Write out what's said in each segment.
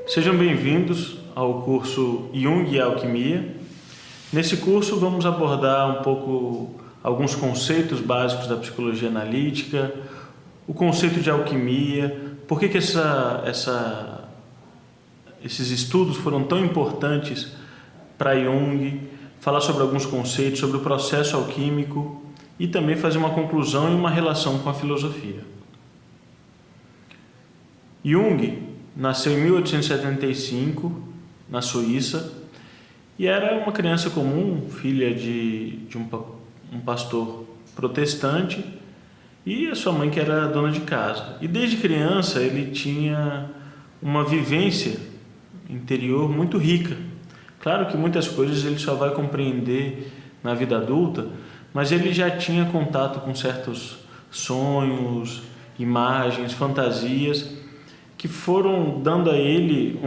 Sejam bem-vindos ao curso Jung e Alquimia. Nesse curso vamos abordar um pouco alguns conceitos básicos da psicologia analítica, o conceito de alquimia, por que esses estudos foram tão importantes para Jung, falar sobre alguns conceitos, sobre o processo alquímico e também fazer uma conclusão e uma relação com a filosofia. Jung nasceu em 1875, na Suíça, e era uma criança comum, filha de um pastor protestante, e a sua mãe que era dona de casa. E desde criança ele tinha uma vivência interior muito rica. Claro que muitas coisas ele só vai compreender na vida adulta, mas ele já tinha contato com certos sonhos, imagens, fantasias, que foram dando a ele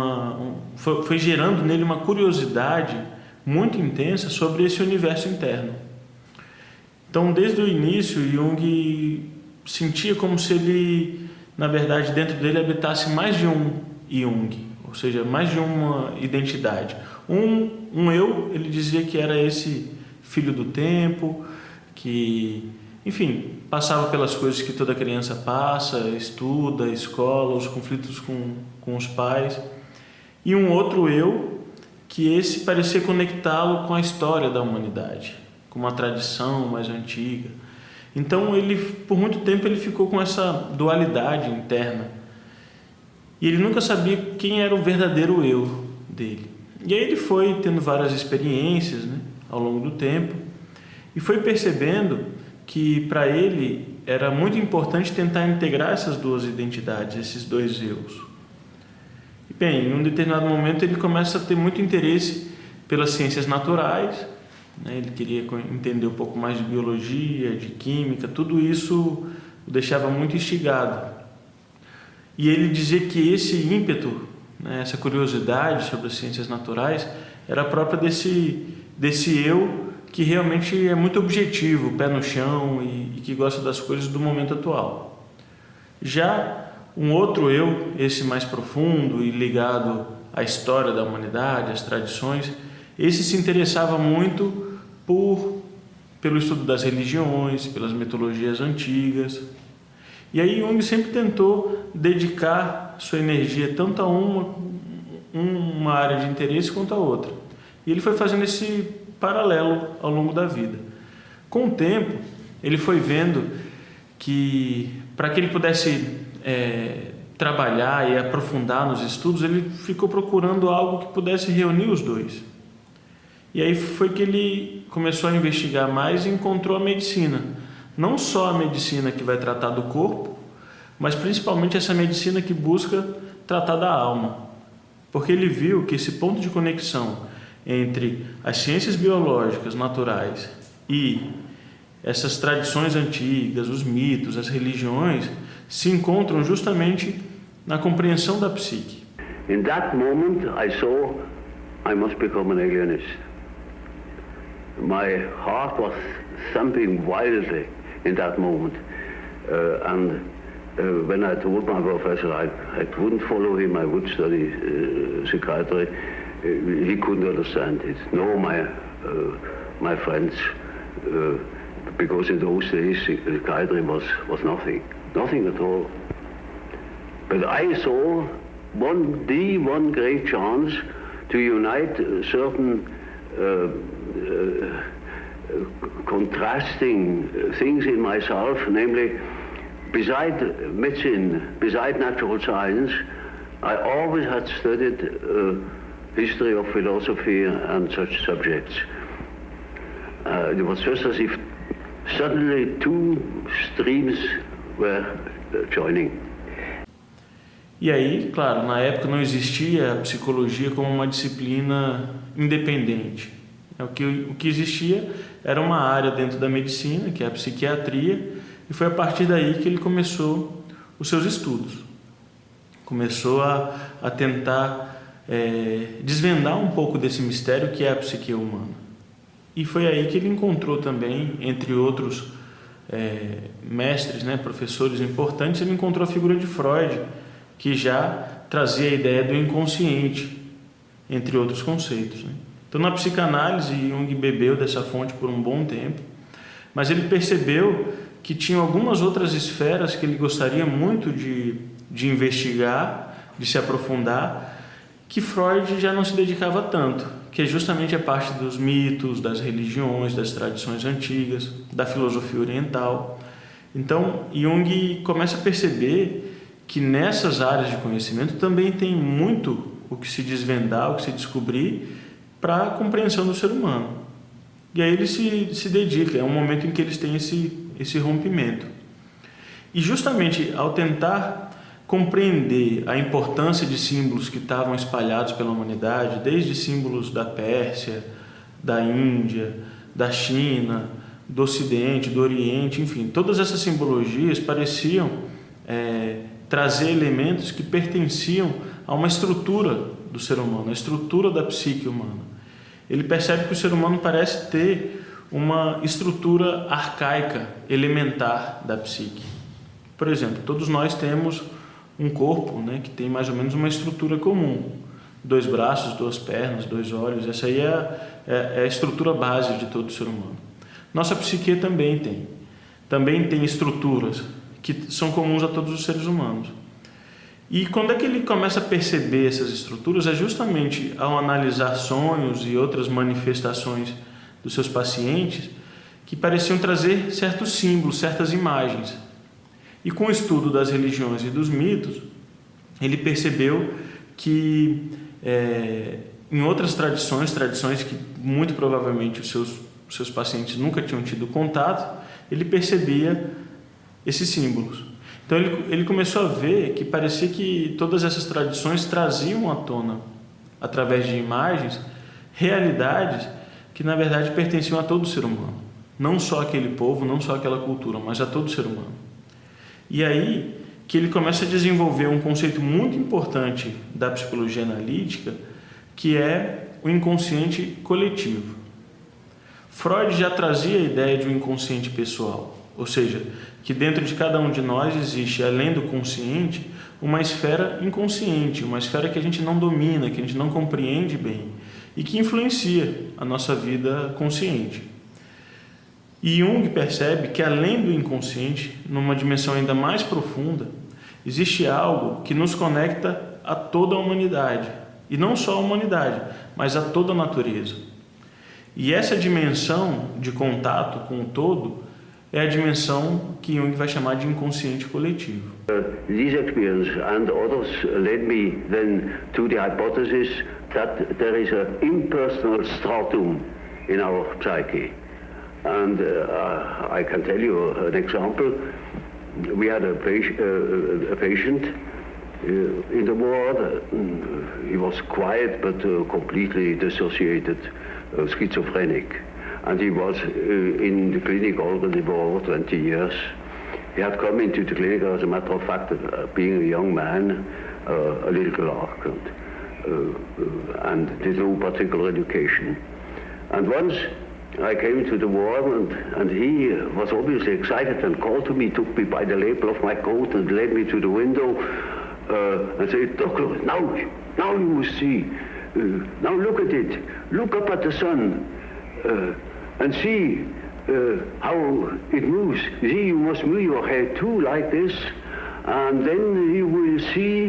foi gerando nele uma curiosidade muito intensa sobre esse universo interno. Então, desde o início, Jung sentia como se ele, na verdade, dentro dele habitasse mais de um Jung, ou seja, mais de uma identidade. Um eu, ele dizia que era esse filho do tempo, que, enfim, passava pelas coisas que toda criança passa, estuda, escola, os conflitos com os pais. E um outro eu, que esse parecia conectá-lo com a história da humanidade, com uma tradição mais antiga. Então, por muito tempo, ele ficou com essa dualidade interna. E ele nunca sabia quem era o verdadeiro eu dele. E aí ele foi tendo várias experiências, ao longo do tempo, e foi percebendo que para ele era muito importante tentar integrar essas duas identidades, esses dois eus. E bem, em um determinado momento ele começa a ter muito interesse pelas ciências naturais, ele queria entender um pouco mais de biologia, de química, tudo isso o deixava muito instigado. E ele dizia que esse ímpeto, essa curiosidade sobre as ciências naturais, era própria desse eu que realmente é muito objetivo, pé no chão e que gosta das coisas do momento atual. Já um outro eu, esse mais profundo e ligado à história da humanidade, às tradições, esse se interessava muito pelo estudo das religiões, pelas mitologias antigas. E aí Jung sempre tentou dedicar sua energia tanto a uma área de interesse quanto a outra. E ele foi fazendo esse paralelo ao longo da vida. Com o tempo, ele foi vendo que, para que ele pudesse trabalhar e aprofundar nos estudos, ele ficou procurando algo que pudesse reunir os dois. E aí foi que ele começou a investigar mais e encontrou a medicina. Não só a medicina que vai tratar do corpo, mas principalmente essa medicina que busca tratar da alma. Porque ele viu que esse ponto de conexão entre as ciências biológicas naturais e essas tradições antigas, os mitos, as religiões, se encontram justamente na compreensão da psique. In that moment I saw I must become an alienist. My heart was thumping wildly in that moment, and when I told my professor I wouldn't follow him, I would study psychiatry, he couldn't understand it. No, my friends, because in those days psychiatry was nothing at all. But I saw one great chance to unite certain contrasting things in myself, namely, beside medicine, beside natural science, I always had studied history of philosophy and such subjects. It was just as if suddenly two streams were joining. E aí, claro, na época não existia a psicologia como uma disciplina independente. O que existia era uma área dentro da medicina, que é a psiquiatria, e foi a partir daí que ele começou os seus estudos. Começou a tentar desvendar um pouco desse mistério que é a psique humana. E foi aí que ele encontrou também, entre outros mestres, professores importantes, ele encontrou a figura de Freud, que já trazia a ideia do inconsciente, entre outros conceitos, né? Então, na psicanálise, Jung bebeu dessa fonte por um bom tempo, mas ele percebeu que tinha algumas outras esferas que ele gostaria muito de investigar, de se aprofundar, que Freud já não se dedicava tanto, que é justamente a parte dos mitos, das religiões, das tradições antigas, da filosofia oriental. Então, Jung começa a perceber que nessas áreas de conhecimento também tem muito o que se desvendar, o que se descobrir para a compreensão do ser humano. E aí ele se dedica, é um momento em que eles têm esse rompimento. E justamente ao tentar compreender a importância de símbolos que estavam espalhados pela humanidade, desde símbolos da Pérsia, da Índia, da China, do Ocidente, do Oriente, enfim, todas essas simbologias pareciam trazer elementos que pertenciam a uma estrutura do ser humano, a estrutura da psique humana. Ele percebe que o ser humano parece ter uma estrutura arcaica, elementar da psique. Por exemplo, todos nós temos um corpo, né, que tem mais ou menos uma estrutura comum. 2 braços, 2 pernas, 2 olhos. Essa aí é a estrutura base de todo ser humano. Nossa psique também tem. Também tem estruturas que são comuns a todos os seres humanos. E quando é que ele começa a perceber essas estruturas? É justamente ao analisar sonhos e outras manifestações dos seus pacientes que pareciam trazer certos símbolos, certas imagens. E com o estudo das religiões e dos mitos, ele percebeu que em outras tradições que muito provavelmente os seus pacientes nunca tinham tido contato, ele percebia esses símbolos. Então ele começou a ver que parecia que todas essas tradições traziam à tona, através de imagens, realidades que na verdade pertenciam a todo ser humano. Não só aquele povo, não só aquela cultura, mas a todo ser humano. E aí que ele começa a desenvolver um conceito muito importante da psicologia analítica, que é o inconsciente coletivo. Freud já trazia a ideia de um inconsciente pessoal, ou seja, que dentro de cada um de nós existe, além do consciente, uma esfera inconsciente, uma esfera que a gente não domina, que a gente não compreende bem e que influencia a nossa vida consciente. E Jung percebe que além do inconsciente, numa dimensão ainda mais profunda, existe algo que nos conecta a toda a humanidade, e não só a humanidade, mas a toda a natureza. E essa dimensão de contato com o todo é a dimensão que Jung vai chamar de inconsciente coletivo. These experiences and others led me then to the hypothesis that there is an impersonal stratum in our psyche. And I can tell you an example. We had a patient in the ward. He was quiet but completely dissociated, schizophrenic. And he was in the clinic already for over 20 years. He had come into the clinic, as a matter of fact, being a young man, a little clerk, and did no particular education. And once I came to the ward, and he was obviously excited and called to me, took me by the lapel of my coat and led me to the window and said, "Doctor, now you will see. Now look at it. Look up at the sun. And see how it moves. See, you must move your head too, like this, and then you will see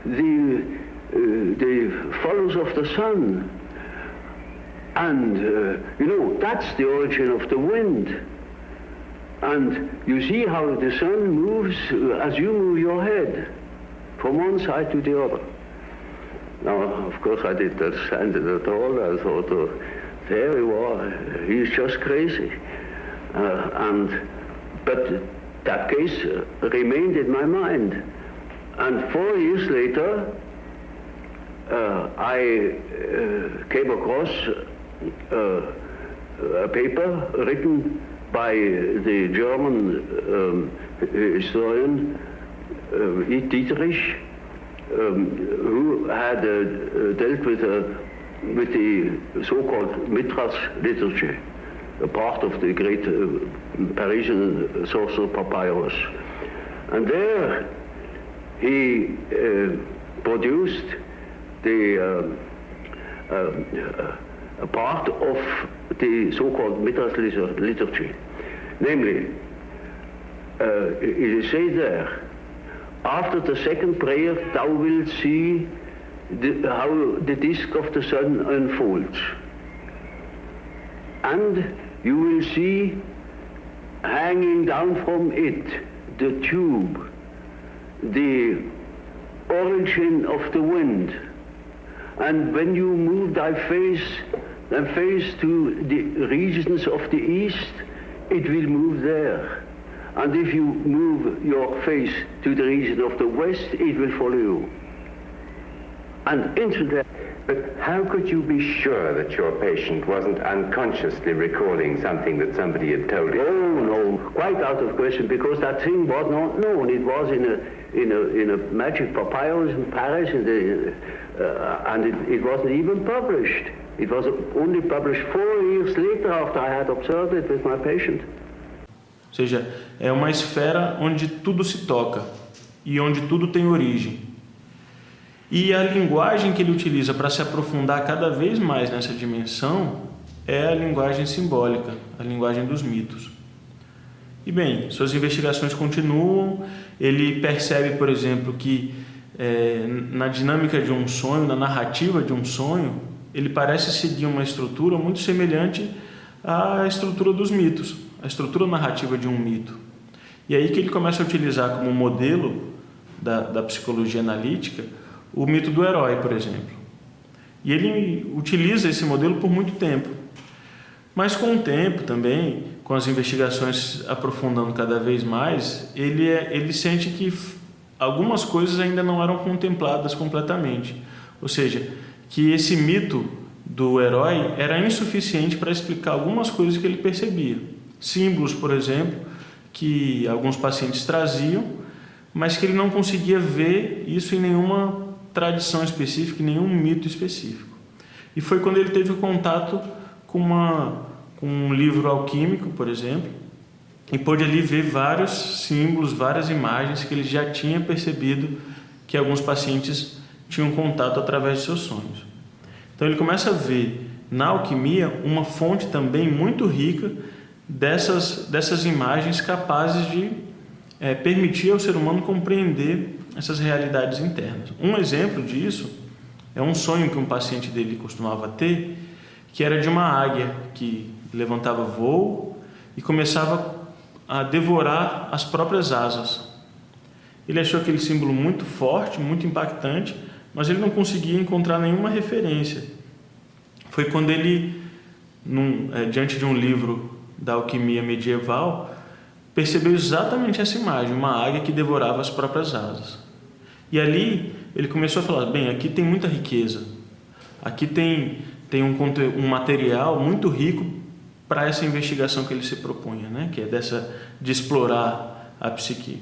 the follows of the sun. And that's the origin of the wind. And you see how the sun moves as you move your head from one side to the other." Now, of course, I didn't understand it at all. I thought, there he was, he's just crazy. But that case remained in my mind. And 4 years later, I came across a paper written by the German historian Dietrich, who had dealt with the so-called Mithras literature, a part of the great Parisian sorcerer Papyrus. And there he produced the a part of the so-called Midrash liturgy. Namely, it is said there, after the second prayer, thou wilt see how the disk of the sun unfolds. And you will see hanging down from it the tube, the origin of the wind. And when you move thy face to the regions of the east, it will move there. And if you move your face to the region of the west, it will follow you. And instantly. But how could you be sure that your patient wasn't unconsciously recalling something that somebody had told him? Oh no, quite out of question, because that thing was not known. It was in a magic papyrus in Paris, and it wasn't even published. It was only published 4 years later after I had observed it with my patient. Ou seja, é uma esfera onde tudo se toca e onde tudo tem origem. E a linguagem que ele utiliza para se aprofundar cada vez mais nessa dimensão é a linguagem simbólica, a linguagem dos mitos. E bem, suas investigações continuam, ele percebe, por exemplo, que na dinâmica de um sonho, na narrativa de um sonho, ele parece seguir uma estrutura muito semelhante à estrutura dos mitos, a estrutura narrativa de um mito. E aí que ele começa a utilizar como modelo da psicologia analítica o mito do herói, por exemplo. E ele utiliza esse modelo por muito tempo. Mas com o tempo também, com as investigações aprofundando cada vez mais, ele sente que algumas coisas ainda não eram contempladas completamente. Ou seja, que esse mito do herói era insuficiente para explicar algumas coisas que ele percebia. Símbolos, por exemplo, que alguns pacientes traziam, mas que ele não conseguia ver isso em nenhuma tradição específica, em nenhum mito específico. E foi quando ele teve contato com um livro alquímico, por exemplo, e pôde ali ver vários símbolos, várias imagens que ele já tinha percebido que alguns pacientes tinham contato através de seus sonhos. Então ele começa a ver na alquimia uma fonte também muito rica dessas imagens capazes de permitir ao ser humano compreender essas realidades internas. Um exemplo disso é um sonho que um paciente dele costumava ter, que era de uma águia que levantava voo e começava a devorar as próprias asas. Ele achou aquele símbolo muito forte, muito impactante, mas ele não conseguia encontrar nenhuma referência. Foi quando ele, diante de um livro da alquimia medieval, percebeu exatamente essa imagem, uma águia que devorava as próprias asas. E ali ele começou a falar, bem, aqui tem muita riqueza, aqui tem um material muito rico para essa investigação que ele se propunha, né? Que é de explorar a psique.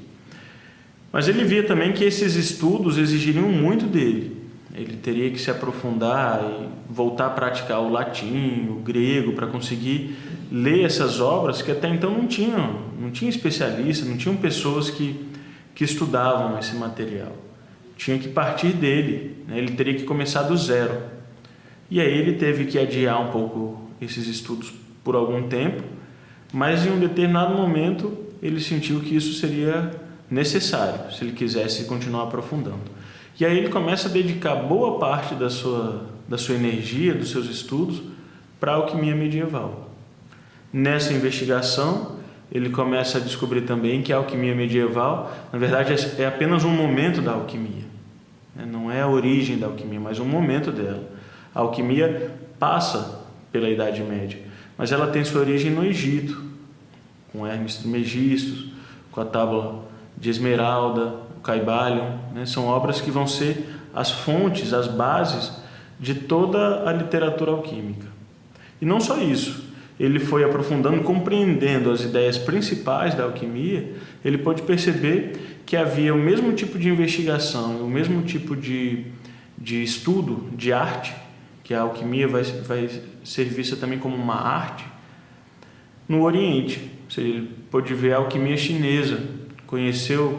Mas ele via também que esses estudos exigiriam muito dele. Ele teria que se aprofundar e voltar a praticar o latim, o grego, para conseguir ler essas obras que até então não tinha especialistas, não tinham pessoas que estudavam esse material. Tinha que partir dele, né? Ele teria que começar do zero. E aí ele teve que adiar um pouco esses estudos por algum tempo, mas em um determinado momento ele sentiu que isso seria necessário, se ele quisesse continuar aprofundando. E aí ele começa a dedicar boa parte da sua energia, dos seus estudos, para a alquimia medieval. Nessa investigação, ele começa a descobrir também que a alquimia medieval, na verdade, é apenas um momento da alquimia. Não é a origem da alquimia, mas um momento dela. A alquimia passa pela Idade Média, mas ela tem sua origem no Egito, com Hermes Trismegisto, com a tábua de Esmeralda, o Caibalion, né? São obras que vão ser as fontes, as bases de toda a literatura alquímica. E não só isso, ele foi aprofundando, compreendendo as ideias principais da alquimia, ele pôde perceber que havia o mesmo tipo de investigação, o mesmo tipo de estudo, de arte, que a alquimia vai ser vista também como uma arte, no Oriente. Ou seja, ele pôde ver a alquimia chinesa, conheceu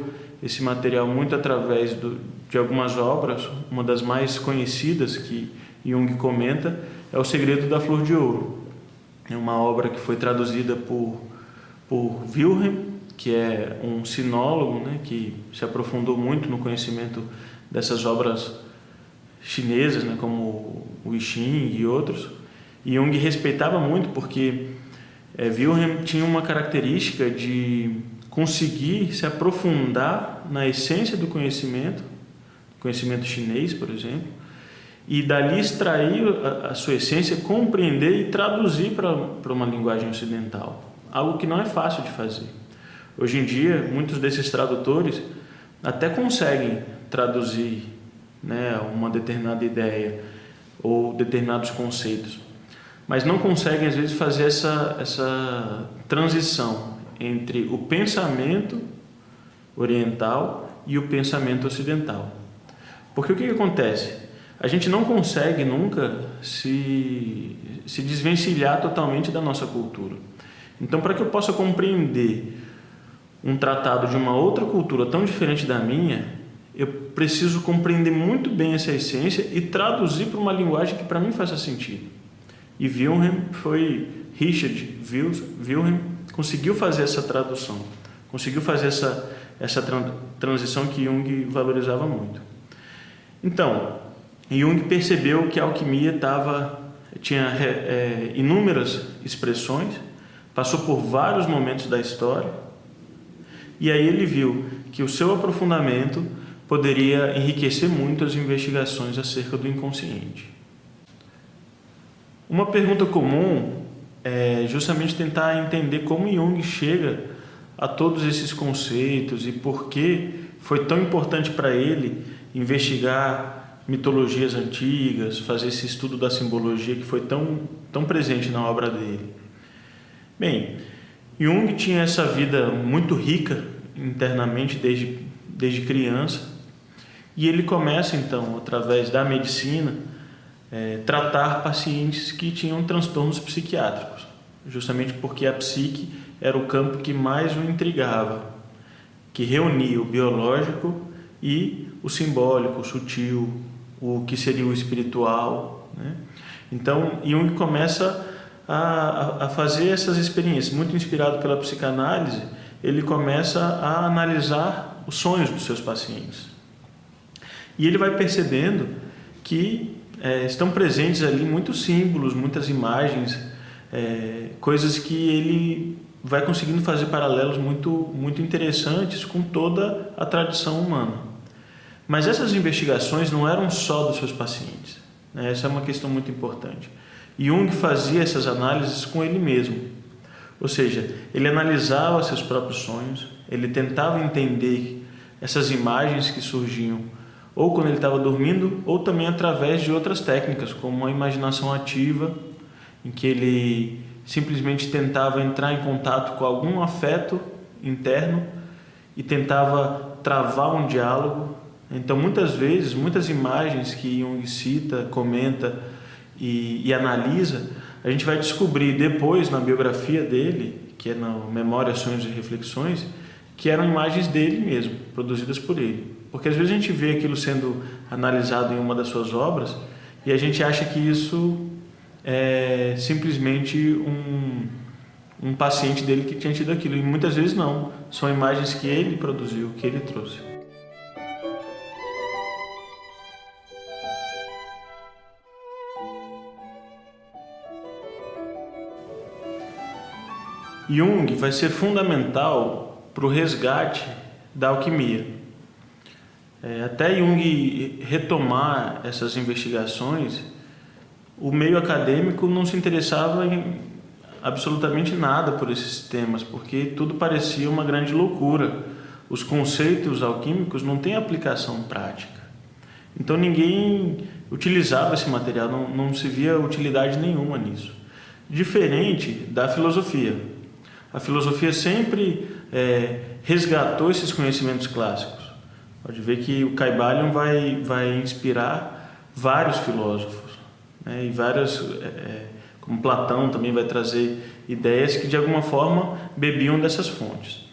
esse material muito através de algumas obras. Uma das mais conhecidas que Jung comenta é O Segredo da Flor de Ouro. É uma obra que foi traduzida por Wilhelm, que é um sinólogo, né, que se aprofundou muito no conhecimento dessas obras chinesas, né, como o I Ching e outros. E Jung respeitava muito porque Wilhelm tinha uma característica de conseguir se aprofundar na essência do conhecimento chinês, por exemplo, e dali extrair a sua essência, compreender e traduzir para uma linguagem ocidental, algo que não é fácil de fazer. Hoje em dia, muitos desses tradutores até conseguem traduzir, né, uma determinada ideia ou determinados conceitos, mas não conseguem, às vezes, fazer essa transição entre o pensamento oriental e o pensamento ocidental. Porque o que acontece? A gente não consegue nunca se desvencilhar totalmente da nossa cultura. Então, para que eu possa compreender um tratado de uma outra cultura tão diferente da minha, eu preciso compreender muito bem essa essência e traduzir para uma linguagem que para mim faça sentido. E Richard Wilhelm conseguiu fazer essa tradução, conseguiu fazer essa transição que Jung valorizava muito. Então, Jung percebeu que a alquimia tinha inúmeras expressões, passou por vários momentos da história, e aí ele viu que o seu aprofundamento poderia enriquecer muito as investigações acerca do inconsciente. Uma pergunta comum é justamente tentar entender como Jung chega a todos esses conceitos e por que foi tão importante para ele investigar mitologias antigas, fazer esse estudo da simbologia que foi tão presente na obra dele. Bem, Jung tinha essa vida muito rica internamente desde criança, e ele começa então, através da medicina, tratar pacientes que tinham transtornos psiquiátricos, justamente porque a psique era o campo que mais o intrigava, que reunia o biológico e o simbólico, o sutil, o que seria o espiritual, né? Então, Jung começa a fazer essas experiências. Muito inspirado pela psicanálise, ele começa a analisar os sonhos dos seus pacientes. E ele vai percebendo que estão presentes ali muitos símbolos, muitas imagens, coisas que ele vai conseguindo fazer paralelos muito interessantes com toda a tradição humana. Mas essas investigações não eram só dos seus pacientes, né? Essa é uma questão muito importante. Jung fazia essas análises com ele mesmo, ou seja, ele analisava seus próprios sonhos, ele tentava entender essas imagens que surgiam ou quando ele estava dormindo, ou também através de outras técnicas, como a imaginação ativa, em que ele simplesmente tentava entrar em contato com algum afeto interno e tentava travar um diálogo. Então, muitas vezes, muitas imagens que Jung cita, comenta e analisa, a gente vai descobrir depois na biografia dele, que é na Memórias, Sonhos e Reflexões, que eram imagens dele mesmo, produzidas por ele. Porque às vezes a gente vê aquilo sendo analisado em uma das suas obras e a gente acha que isso é simplesmente um paciente dele que tinha tido aquilo. E muitas vezes não, são imagens que ele produziu, que ele trouxe. Jung vai ser fundamental para o resgate da alquimia. Até Jung retomar essas investigações, o meio acadêmico não se interessava em absolutamente nada por esses temas, porque tudo parecia uma grande loucura. Os conceitos alquímicos não têm aplicação prática. Então ninguém utilizava esse material, não se via utilidade nenhuma nisso. Diferente da filosofia. A filosofia sempre resgatou esses conhecimentos clássicos. Pode ver que o Kybalion vai inspirar vários filósofos, né? E vários, como Platão também vai trazer ideias que de alguma forma bebiam dessas fontes.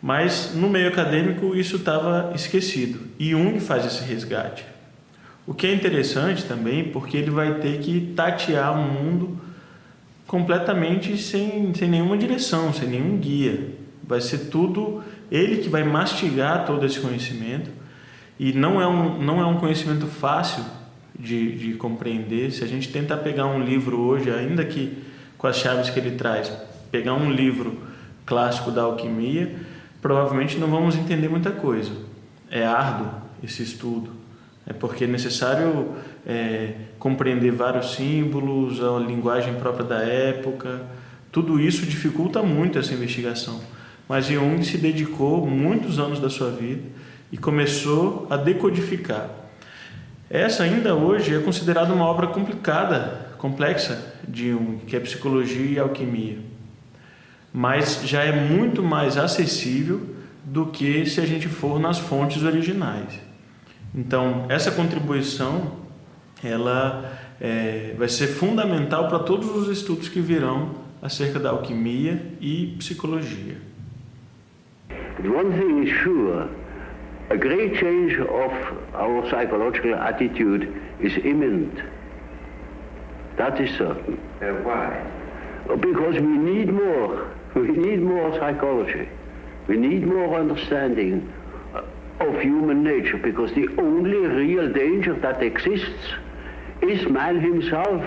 Mas no meio acadêmico isso estava esquecido e Jung faz esse resgate. O que é interessante também porque ele vai ter que tatear um mundo completamente sem nenhuma direção, sem nenhum guia. Vai ser tudo ele que vai mastigar todo esse conhecimento e não é um conhecimento fácil de compreender. Se a gente tentar pegar um livro hoje, ainda que com as chaves que ele traz, pegar um livro clássico da alquimia, provavelmente não vamos entender muita coisa. É árduo esse estudo, porque é necessário compreender vários símbolos, a linguagem própria da época. Tudo isso dificulta muito essa investigação. Mas Jung se dedicou muitos anos da sua vida e começou a decodificar. Essa ainda hoje é considerada uma obra complexa de Jung, que é Psicologia e Alquimia. Mas já é muito mais acessível do que se a gente for nas fontes originais. Então, essa contribuição ela vai ser fundamental para todos os estudos que virão acerca da alquimia e psicologia. One thing is sure, a great change of our psychological attitude is imminent. That is certain. Why? Because we need more. We need more psychology. We need more understanding of human nature, because the only real danger that exists is man himself.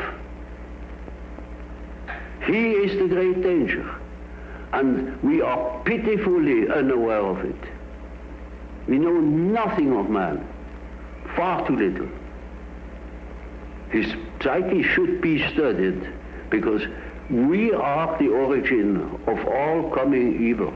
He is the great danger, and we are pitifully unaware of it. We know nothing of man, far too little. His psyche should be studied, because we are the origin of all coming evil.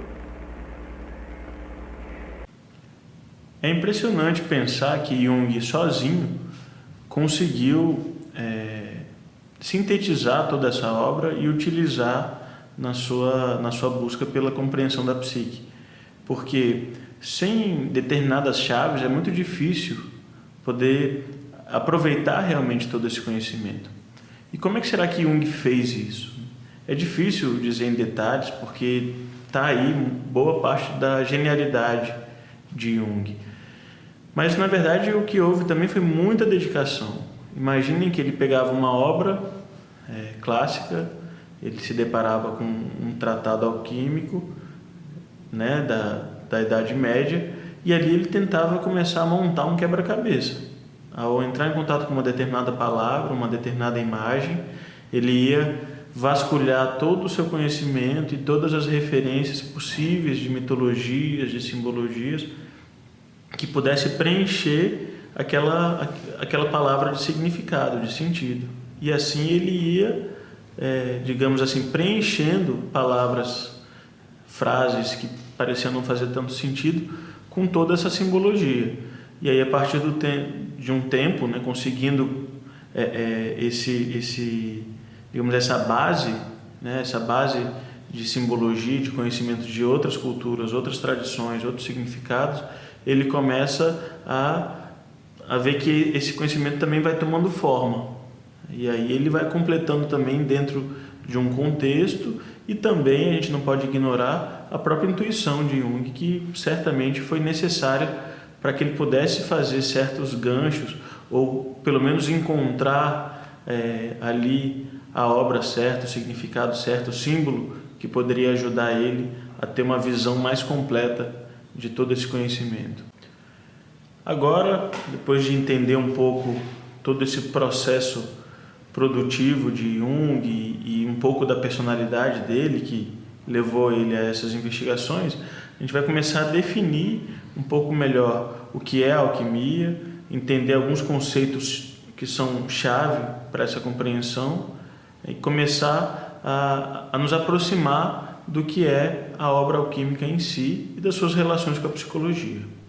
É impressionante pensar que Jung sozinho conseguiu sintetizar toda essa obra e utilizar na sua busca pela compreensão da psique. Porque sem determinadas chaves é muito difícil poder aproveitar realmente todo esse conhecimento. E como é que será que Jung fez isso? É difícil dizer em detalhes, porque está aí boa parte da genialidade de Jung. Mas, na verdade, o que houve também foi muita dedicação. Imaginem que ele pegava uma obra clássica, ele se deparava com um tratado alquímico, né, da Idade Média, e ali ele tentava começar a montar um quebra-cabeça. Ao entrar em contato com uma determinada palavra, uma determinada imagem, ele ia vasculhar todo o seu conhecimento e todas as referências possíveis de mitologias, de simbologias, que pudesse preencher aquela palavra de significado, de sentido. E assim ele ia, digamos assim, preenchendo palavras, frases que pareciam não fazer tanto sentido, com toda essa simbologia. E aí, a partir de um tempo, né, conseguindo digamos, essa base de simbologia, de conhecimento de outras culturas, outras tradições, outros significados, ele começa a ver que esse conhecimento também vai tomando forma. E aí ele vai completando também dentro de um contexto, e também a gente não pode ignorar a própria intuição de Jung, que certamente foi necessária para que ele pudesse fazer certos ganchos, ou pelo menos encontrar ali a obra certa, o significado certo, o símbolo que poderia ajudar ele a ter uma visão mais completa de todo esse conhecimento. Agora, depois de entender um pouco todo esse processo produtivo de Jung e um pouco da personalidade dele que levou ele a essas investigações, a gente vai começar a definir um pouco melhor o que é a alquimia, entender alguns conceitos que são chave para essa compreensão e começar a nos aproximar do que é a obra alquímica em si e das suas relações com a psicologia.